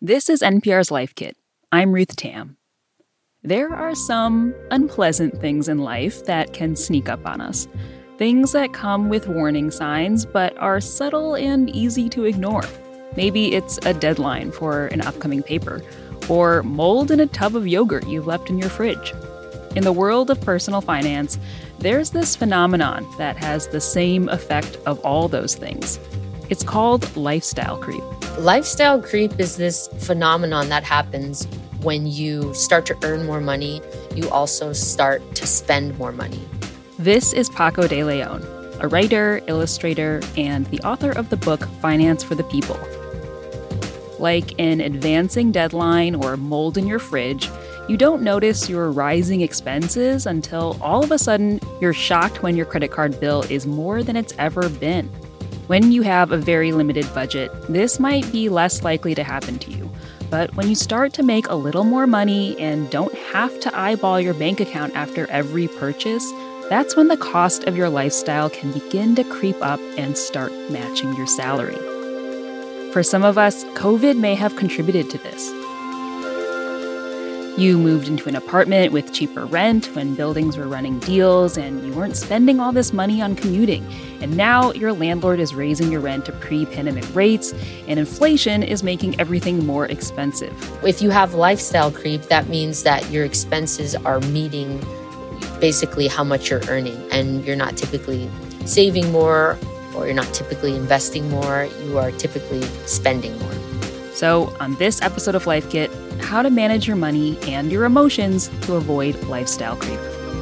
This is NPR's Life Kit. I'm Ruth Tam. There are some unpleasant things in life that can sneak up on us. Things that come with warning signs but are subtle and easy to ignore. Maybe it's a deadline for an upcoming paper, or mold in a tub of yogurt you've left in your fridge. In the world of personal finance, there's this phenomenon that has the same effect of all those things. It's called lifestyle creep. Lifestyle creep is this phenomenon that happens when you start to earn more money. You also start to spend more money. This is Paco de Leon, a writer, illustrator, and the author of the book Finance for the People. Like an advancing deadline or mold in your fridge, you don't notice your rising expenses until all of a sudden you're shocked when your credit card bill is more than it's ever been. When you have a very limited budget, this might be less likely to happen to you. But when you start to make a little more money and don't have to eyeball your bank account after every purchase, that's when the cost of your lifestyle can begin to creep up and start matching your salary. For some of us, COVID may have contributed to this. You moved into an apartment with cheaper rent when buildings were running deals and you weren't spending all this money on commuting. And now your landlord is raising your rent to pre-pandemic rates and inflation is making everything more expensive. If you have lifestyle creep, that means that your expenses are meeting basically how much you're earning, and you're not typically saving more, or you're not typically investing more, you are typically spending more. So on this episode of Life Kit, how to manage your money and your emotions to avoid lifestyle creep.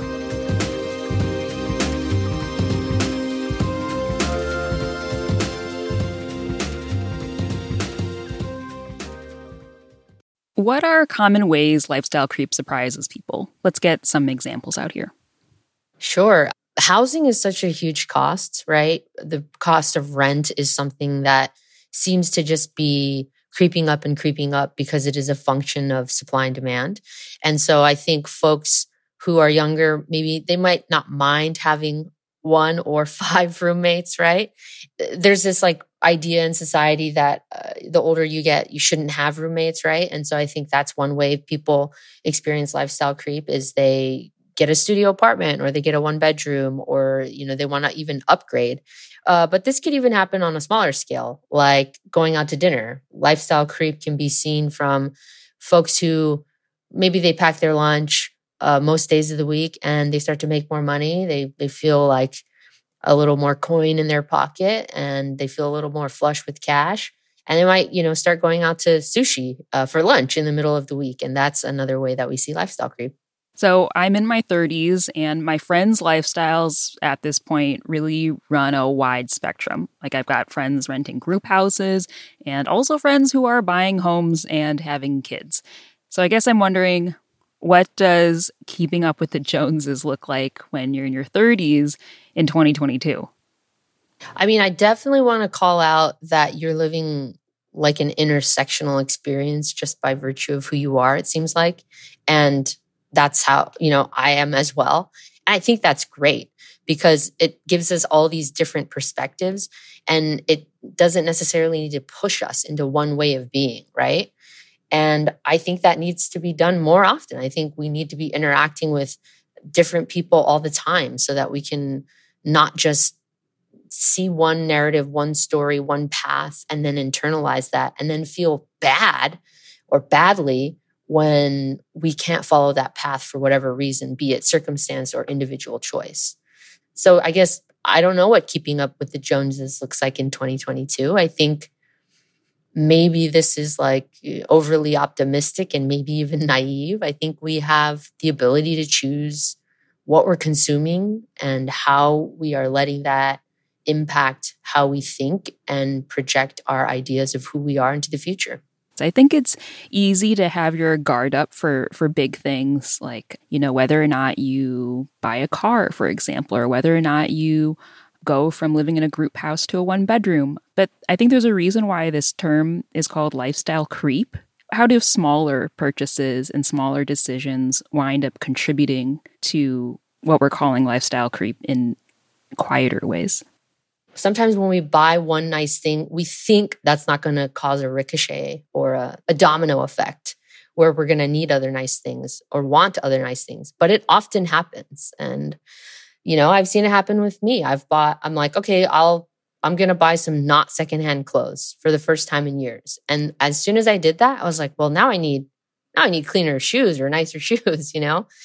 What are common ways lifestyle creep surprises people? Let's get some examples out here. Sure. Housing is such a huge cost, right? The cost of rent is something that seems to just be creeping up because it is a function of supply and demand. And so I think folks who are younger, maybe they might not mind having 1 or 5 roommates, right? There's this idea in society that the older you get, you shouldn't have roommates, right? And so I think that's one way people experience lifestyle creep is they get a studio apartment or they get a 1-bedroom or, they want to even upgrade. But this could even happen on a smaller scale, like going out to dinner. Lifestyle creep can be seen from folks who maybe they pack their lunch most days of the week and they start to make more money. They feel like a little more coin in their pocket and they feel a little more flush with cash. And they might, start going out to sushi for lunch in the middle of the week. And that's another way that we see lifestyle creep. So I'm in my 30s and my friends' lifestyles at this point really run a wide spectrum. I've got friends renting group houses and also friends who are buying homes and having kids. So I guess I'm wondering, what does keeping up with the Joneses look like when you're in your 30s in 2022? I definitely want to call out that you're living like an intersectional experience just by virtue of who you are, it seems like. And that's how, I am as well. And I think that's great because it gives us all these different perspectives and it doesn't necessarily need to push us into one way of being, right? And I think that needs to be done more often. I think we need to be interacting with different people all the time so that we can not just see one narrative, one story, one path, and then internalize that and then feel bad or badly when we can't follow that path for whatever reason, be it circumstance or individual choice. So I guess I don't know what keeping up with the Joneses looks like in 2022. I think maybe this is overly optimistic and maybe even naive. I think we have the ability to choose what we're consuming and how we are letting that impact how we think and project our ideas of who we are into the future. I think it's easy to have your guard up for big things like, whether or not you buy a car, for example, or whether or not you go from living in a group house to a 1-bedroom. But I think there's a reason why this term is called lifestyle creep. How do smaller purchases and smaller decisions wind up contributing to what we're calling lifestyle creep in quieter ways? sometimes when we buy one nice thing, we think that's not going to cause a ricochet or a domino effect where we're going to need other nice things or want other nice things. But it often happens. And, I've seen it happen with me. I'm like, okay, I'm going to buy some not secondhand clothes for the first time in years. And as soon as I did that, I was like, well, now I need cleaner shoes or nicer shoes,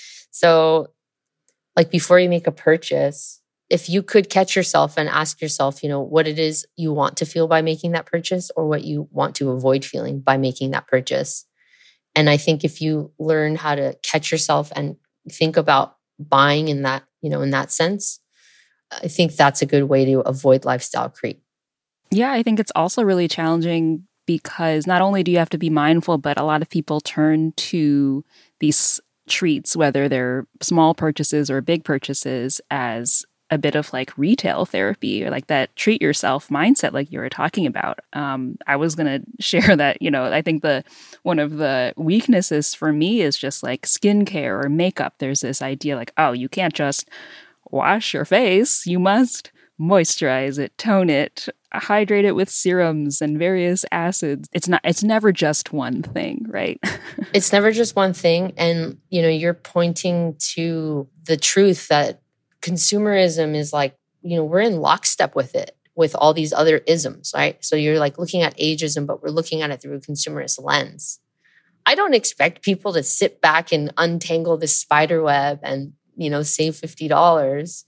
So like before you make a purchase, if you could catch yourself and ask yourself, what it is you want to feel by making that purchase or what you want to avoid feeling by making that purchase. And I think if you learn how to catch yourself and think about buying in that, in that sense, I think that's a good way to avoid lifestyle creep. Yeah, I think it's also really challenging because not only do you have to be mindful, but a lot of people turn to these treats, whether they're small purchases or big purchases, as a bit of like retail therapy or like that treat yourself mindset like you were talking about. I was going to share that, I think one of the weaknesses for me is just like skincare or makeup. There's this idea like, oh, you can't just wash your face. You must moisturize it, tone it, hydrate it with serums and various acids. It's never just one thing, right? It's never just one thing. And, you're pointing to the truth that consumerism is like, we're in lockstep with it, with all these other isms, right? So you're like looking at ageism, but we're looking at it through a consumerist lens. I don't expect people to sit back and untangle this spider web and, save $50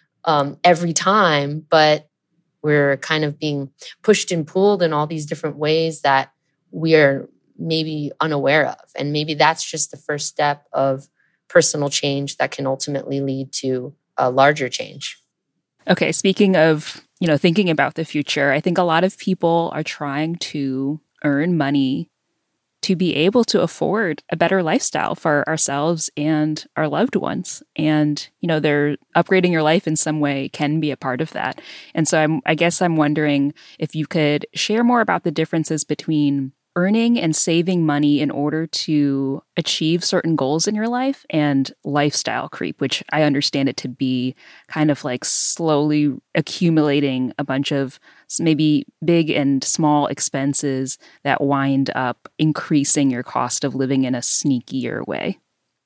every time, but we're kind of being pushed and pulled in all these different ways that we are maybe unaware of. And maybe that's just the first step of personal change that can ultimately lead to a larger change. Okay, speaking of, thinking about the future, I think a lot of people are trying to earn money to be able to afford a better lifestyle for ourselves and our loved ones. And, they're upgrading your life in some way can be a part of that. And so I guess I'm wondering if you could share more about the differences between earning and saving money in order to achieve certain goals in your life and lifestyle creep, which I understand it to be kind of like slowly accumulating a bunch of maybe big and small expenses that wind up increasing your cost of living in a sneakier way.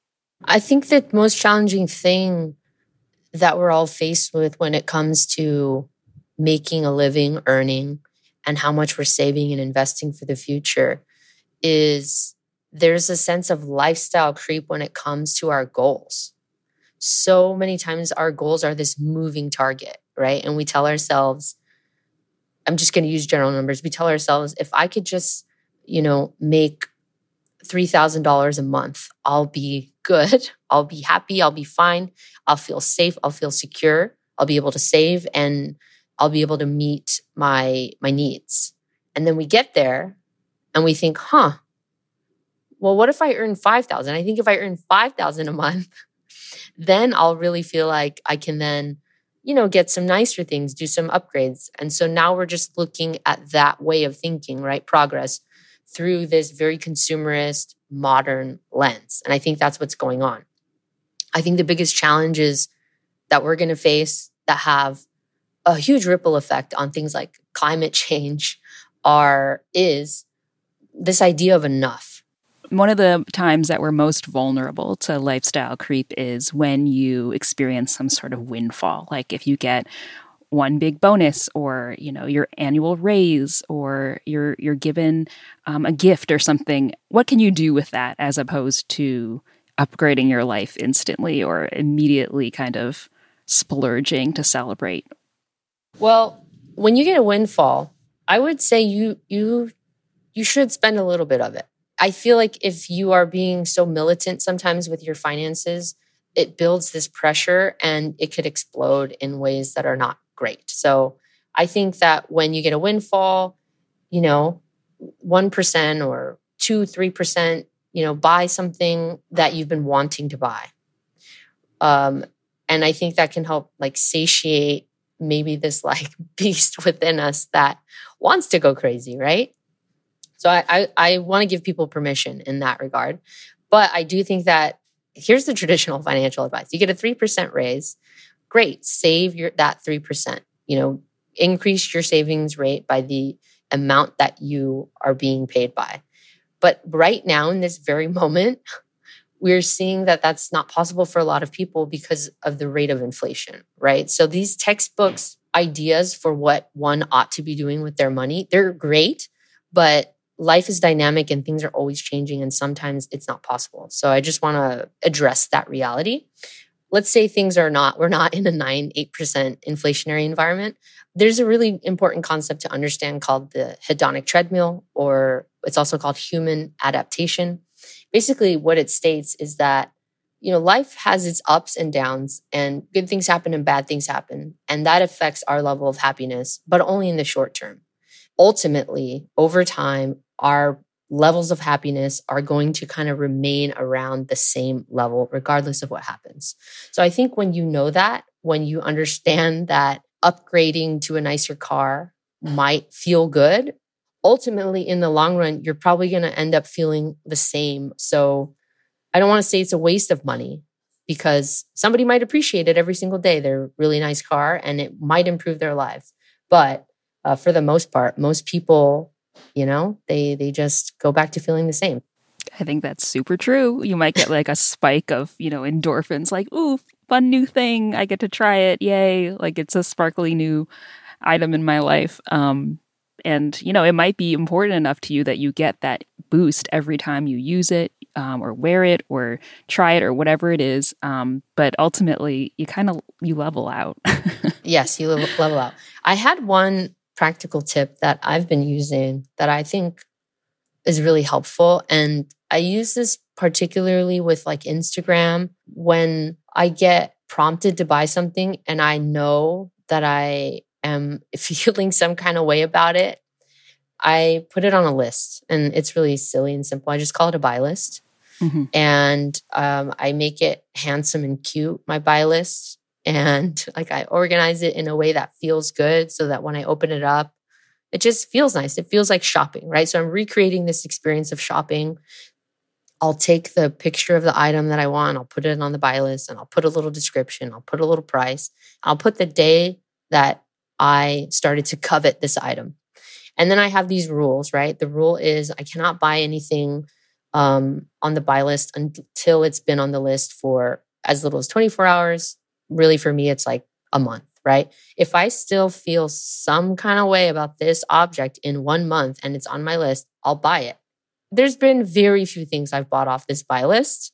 I think the most challenging thing that we're all faced with when it comes to making a living, earning, and how much we're saving and investing for the future is there's a sense of lifestyle creep when it comes to our goals. So many times our goals are this moving target, right? And we tell ourselves, I'm just going to use general numbers. We tell ourselves, if I could just, make $3,000 a month, I'll be good. I'll be happy. I'll be fine. I'll feel safe. I'll feel secure. I'll be able to save and I'll be able to meet my needs. And then we get there and we think, well, what if I earn $5,000? I think if I earn $5,000 a month, then I'll really feel like I can then, get some nicer things, do some upgrades. And so now we're just looking at that way of thinking, right? Progress through this very consumerist, modern lens. And I think that's what's going on. I think the biggest challenges that we're going to face that have a huge ripple effect on things like climate change is this idea of enough. One of the times that we're most vulnerable to lifestyle creep is when you experience some sort of windfall. Like if you get one big bonus or, your annual raise or you're given a gift or something. What can you do with that as opposed to upgrading your life instantly or immediately kind of splurging to celebrate? Well, when you get a windfall, I would say you should spend a little bit of it. I feel like if you are being so militant sometimes with your finances, it builds this pressure and it could explode in ways that are not great. So I think that when you get a windfall, 1% or 2-3%, buy something that you've been wanting to buy. And I think that can help like satiate maybe this like beast within us that wants to go crazy, right? So I want to give people permission in that regard. But I do think that here's the traditional financial advice. You get a 3% raise. Great. Save that 3%. increase your savings rate by the amount that you are being paid by. But right now, in this very moment, we're seeing that that's not possible for a lot of people because of the rate of inflation, right? So these textbooks ideas for what one ought to be doing with their money, they're great, but life is dynamic and things are always changing, and sometimes it's not possible. So I just want to address that reality. Let's say we're not in a 9-8% inflationary environment. There's a really important concept to understand called the hedonic treadmill, or it's also called human adaptation. Basically, what it states is that, life has its ups and downs, and good things happen and bad things happen. And that affects our level of happiness, but only in the short term. Ultimately, over time, our levels of happiness are going to kind of remain around the same level, regardless of what happens. So I think when you know that, when you understand that upgrading to a nicer car might feel good, ultimately in the long run, you're probably going to end up feeling the same. So I don't want to say it's a waste of money, because somebody might appreciate it every single day, their really nice car, and it might improve their lives. But for the most part, most people, they just go back to feeling the same. I think that's super true. You might get like a spike of, endorphins, like, ooh, fun new thing. I get to try it. Yay. Like it's a sparkly new item in my life. And, it might be important enough to you that you get that boost every time you use it, or wear it or try it or whatever it is. But ultimately, you level out. Yes, you level out. I had one practical tip that I've been using that I think is really helpful. And I use this particularly with like Instagram when I get prompted to buy something and I know that I am feeling some kind of way about it. I put it on a list, and it's really silly and simple. I just call it a buy list. Mm-hmm. And I make it handsome and cute, my buy list. And like I organize it in a way that feels good so that when I open it up, it just feels nice. It feels like shopping, right? So I'm recreating this experience of shopping. I'll take the picture of the item that I want. I'll put it on the buy list, and I'll put a little description. I'll put a little price. I'll put the day that I started to covet this item. And then I have these rules, right? The rule is I cannot buy anything on the buy list until it's been on the list for as little as 24 hours. Really, for me, it's like a month, right? If I still feel some kind of way about this object in 1 month and it's on my list, I'll buy it. There's been very few things I've bought off this buy list.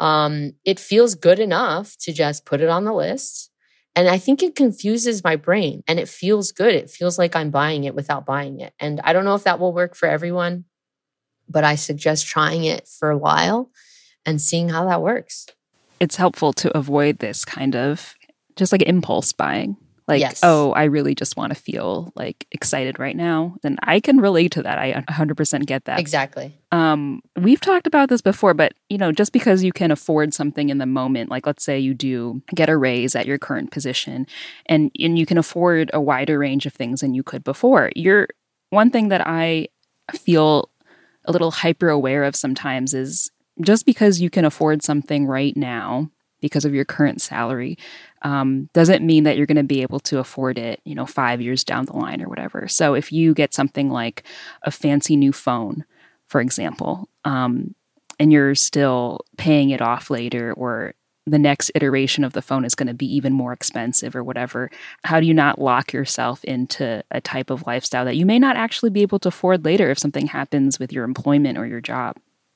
It feels good enough to just put it on the list. And I think it confuses my brain, and it feels good. It feels like I'm buying it without buying it. And I don't know if that will work for everyone, but I suggest trying it for a while and seeing how that works. It's helpful to avoid this kind of just like impulse buying. Like, yes. Oh, I really just want to feel like excited right now. Then I can relate to that. I 100% get that. Exactly. We've talked about this before, but just because you can afford something in the moment, like let's say you do get a raise at your current position and you can afford a wider range of things than you could before. One thing that I feel a little hyper aware of sometimes is just because you can afford something right now because of your current salary, doesn't mean that you're going to be able to afford it, 5 years down the line or whatever. So if you get something like a fancy new phone, for example, and you're still paying it off later, or the next iteration of the phone is going to be even more expensive or whatever, how do you not lock yourself into a type of lifestyle that you may not actually be able to afford later if something happens with your employment or your job?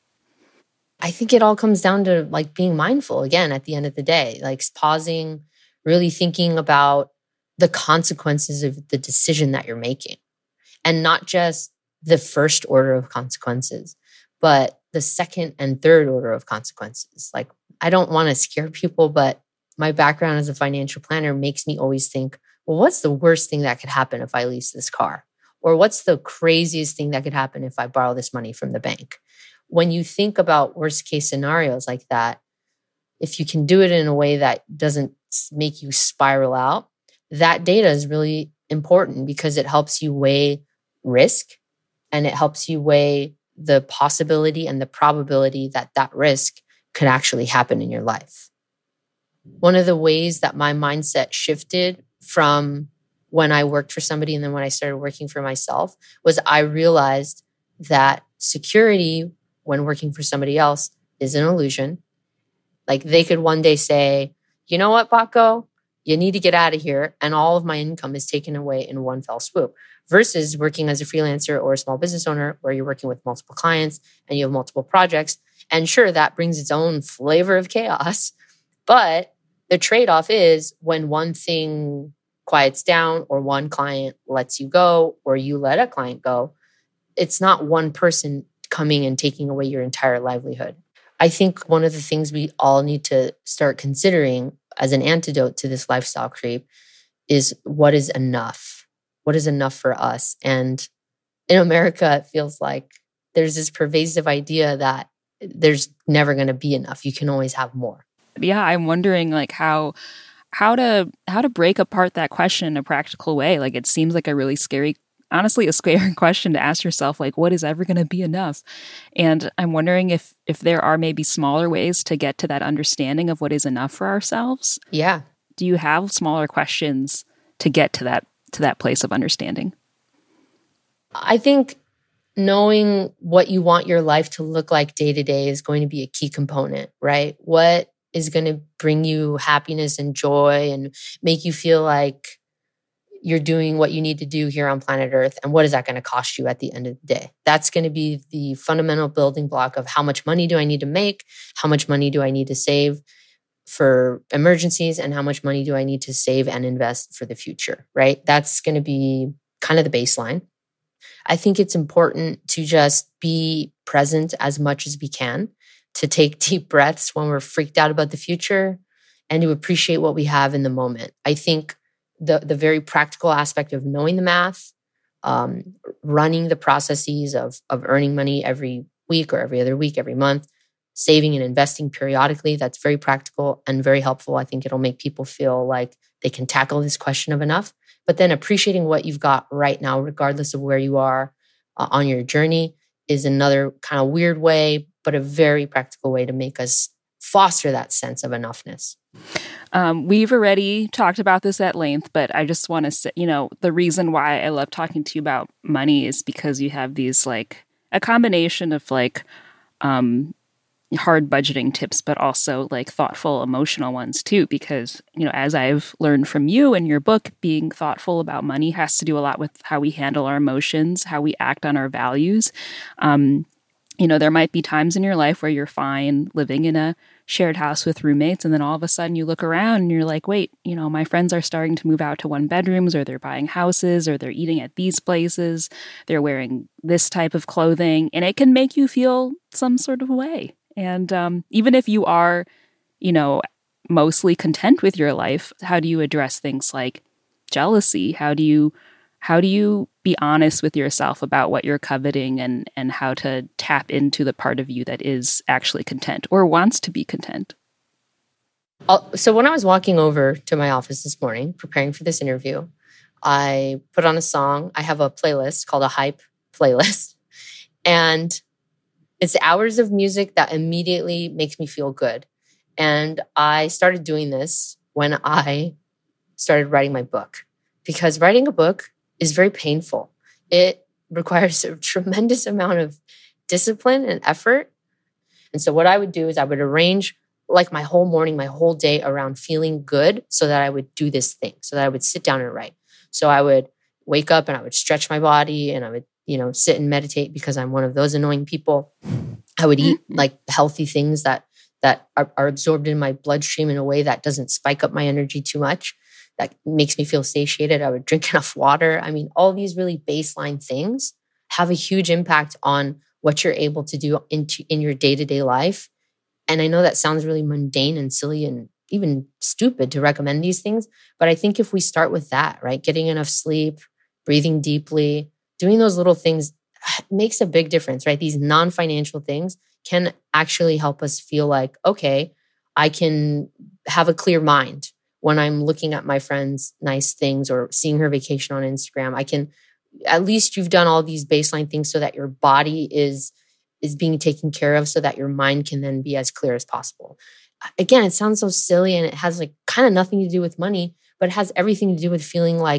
I think it all comes down to like being mindful again at the end of the day, like pausing, really thinking about the consequences of the decision that you're making, and not just the first order of consequences, but the second and third order of consequences. Like, I don't want to scare people, but my background as a financial planner makes me always think, well, what's the worst thing that could happen if I lease this car? Or what's the craziest thing that could happen if I borrow this money from the bank? When you think about worst case scenarios like that, if you can do it in a way that doesn't make you spiral out, that data is really important because it helps you weigh risk, and it helps you weigh the possibility and the probability that that risk could actually happen in your life. One of the ways that my mindset shifted from when I worked for somebody and then when I started working for myself was I realized that security when working for somebody else is an illusion. Like they could one day say, you know what, Paco, you need to get out of here. And all of my income is taken away in one fell swoop versus working as a freelancer or a small business owner where you're working with multiple clients and you have multiple projects. And sure, that brings its own flavor of chaos. But the trade-off is when one thing quiets down or one client lets you go or you let a client go, it's not one person coming and taking away your entire livelihood. I think one of the things we all need to start considering as an antidote to this lifestyle creep is what is enough? What is enough for us? And in America, it feels like there's this pervasive idea that there's never going to be enough. You can always have more. Yeah, I'm wondering like how to break apart that question in a practical way. Like it seems like a really scary question to ask yourself, like, what is ever going to be enough? And I'm wondering if there are maybe smaller ways to get to that understanding of what is enough for ourselves. Yeah. Do you have smaller questions to get to that place of understanding? I think knowing what you want your life to look like day to day is going to be a key component, right? What is going to bring you happiness and joy and make you feel like you're doing what you need to do here on planet Earth, and what is that going to cost you at the end of the day? That's going to be the fundamental building block of how much money do I need to make, how much money do I need to save for emergencies, and how much money do I need to save and invest for the future, right? That's going to be kind of the baseline. I think it's important to just be present as much as we can, to take deep breaths when we're freaked out about the future, and to appreciate what we have in the moment. I think the very practical aspect of knowing the math, running the processes of earning money every week or every other week, every month, saving and investing periodically, that's very practical and very helpful. I think it'll make people feel like they can tackle this question of enough. But then appreciating what you've got right now, regardless of where you are on your journey, is another kind of weird way, but a very practical way to make us foster that sense of enoughness. We've already talked about this at length, but I just want to say, the reason why I love talking to you about money is because you have these like a combination of like hard budgeting tips, but also like thoughtful, emotional ones too. Because, as I've learned from you in your book, being thoughtful about money has to do a lot with how we handle our emotions, how we act on our values. There might be times in your life where you're fine living in a shared house with roommates, and then all of a sudden you look around and you're like, wait, my friends are starting to move out to one bedrooms, or they're buying houses, or they're eating at these places, they're wearing this type of clothing, and it can make you feel some sort of way. And even if you are, mostly content with your life, how do you address things like jealousy? How do you be honest with yourself about what you're coveting and how to tap into the part of you that is actually content or wants to be content? So when I was walking over to my office this morning, preparing for this interview, I put on a song. I have a playlist called a Hype playlist. And it's hours of music that immediately makes me feel good. And I started doing this when I started writing my book, because writing a book is very painful. It requires a tremendous amount of discipline and effort. And so what I would do is I would arrange like my whole morning, my whole day around feeling good so that I would do this thing, so that I would sit down and write. So I would wake up and I would stretch my body and I would, sit and meditate, because I'm one of those annoying people. I would eat like healthy things that are absorbed in my bloodstream in a way that doesn't spike up my energy too much, that makes me feel satiated. I would drink enough water. I mean, all these really baseline things have a huge impact on what you're able to do in your day-to-day life. And I know that sounds really mundane and silly and even stupid to recommend these things, but I think if we start with that, right, getting enough sleep, breathing deeply, doing those little things makes a big difference, right? These non-financial things can actually help us feel like, okay, I can have a clear mind when I'm looking at my friend's nice things or seeing her vacation on Instagram. I can, at least you've done all these baseline things so that your body is being taken care of, so that your mind can then be as clear as possible. Again, it sounds so silly and it has like kind of nothing to do with money, but it has everything to do with feeling like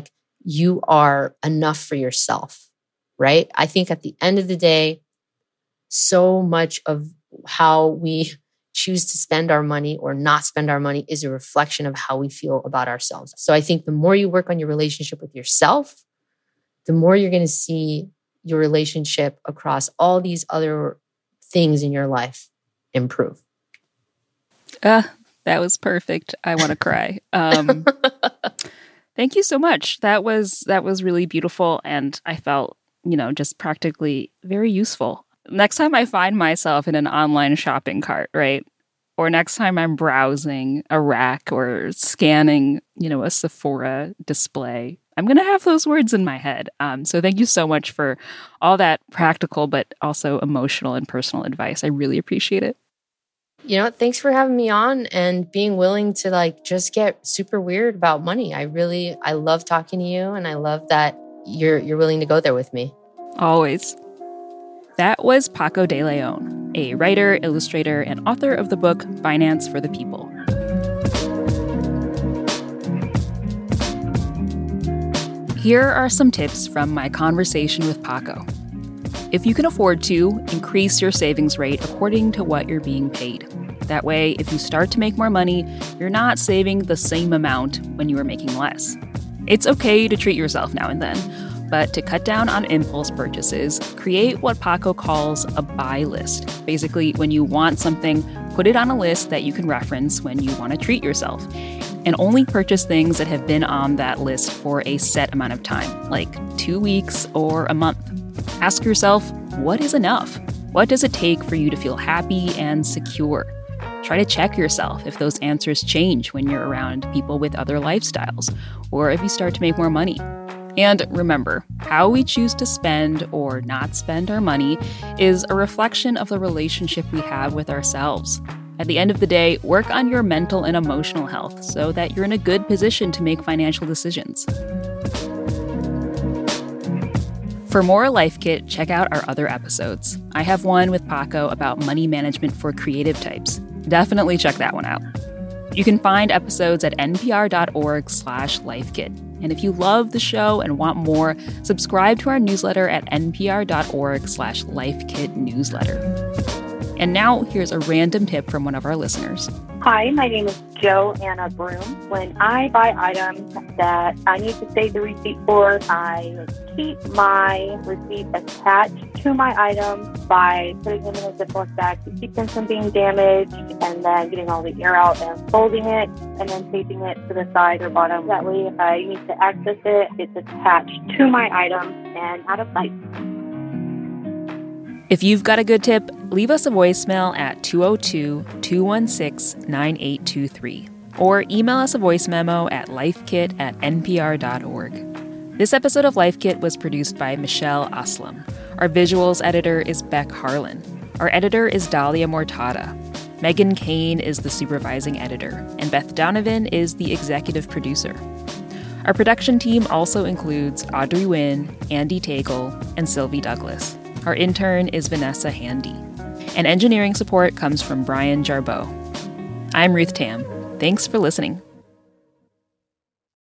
you are enough for yourself, right? I think at the end of the day, so much of how we choose to spend our money or not spend our money is a reflection of how we feel about ourselves. So I think the more you work on your relationship with yourself, the more you're going to see your relationship across all these other things in your life improve. That was perfect. I want to cry. Thank you so much. That was really beautiful. And I felt, just practically very useful. Next time I find myself in an online shopping cart, right? Or next time I'm browsing a rack or scanning, a Sephora display, I'm going to have those words in my head. So thank you so much for all that practical, but also emotional and personal advice. I really appreciate it. Thanks for having me on and being willing to just get super weird about money. I love talking to you, and I love that you're willing to go there with me. Always. That was Paco de Leon, a writer, illustrator, and author of the book Finance for the People. Here are some tips from my conversation with Paco. If you can afford to, increase your savings rate according to what you're being paid. That way, if you start to make more money, you're not saving the same amount when you are making less. It's okay to treat yourself now and then, but to cut down on impulse purchases, create what Paco calls a buy list. Basically, when you want something, put it on a list that you can reference when you want to treat yourself. And only purchase things that have been on that list for a set amount of time, like 2 weeks or a month. Ask yourself, what is enough? What does it take for you to feel happy and secure? Try to check yourself if those answers change when you're around people with other lifestyles, or if you start to make more money. And remember, how we choose to spend or not spend our money is a reflection of the relationship we have with ourselves. At the end of the day, work on your mental and emotional health so that you're in a good position to make financial decisions. For more Life Kit, check out our other episodes. I have one with Paco about money management for creative types. Definitely check that one out. You can find episodes at npr.org/lifekit. And if you love the show and want more, subscribe to our newsletter at npr.org/lifekitnewsletter. And now here's a random tip from one of our listeners. Hi, my name is Joanna Broom. When I buy items that I need to save the receipt for, I keep my receipt attached to my item by putting them in a Ziploc bag to keep them from being damaged, and then getting all the air out and folding it, and then taping it to the side or bottom. That way, if I need to access it, it's attached to my item and out of sight. If you've got a good tip, leave us a voicemail at 202-216-9823 or email us a voice memo at lifekit@npr.org. This episode of Life Kit was produced by Michelle Aslam. Our visuals editor is Beck Harlan. Our editor is Dahlia Mortada. Megan Kane is the supervising editor, and Beth Donovan is the executive producer. Our production team also includes Audrey Nguyen, Andy Tagle, and Sylvie Douglas. Our intern is Vanessa Handy. And engineering support comes from Brian Jarboe. I'm Ruth Tam. Thanks for listening.